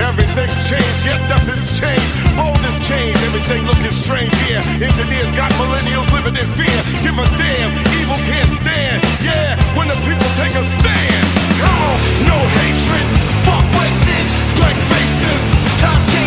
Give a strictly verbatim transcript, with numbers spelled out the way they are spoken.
Everything's changed, yet nothing's changed. Bold has changed, everything looking strange. Yeah, engineers got millennials living in fear. Give a damn, evil can't stand. Yeah, when the people take a stand. Come on, no hatred, fuck races, blank faces. Time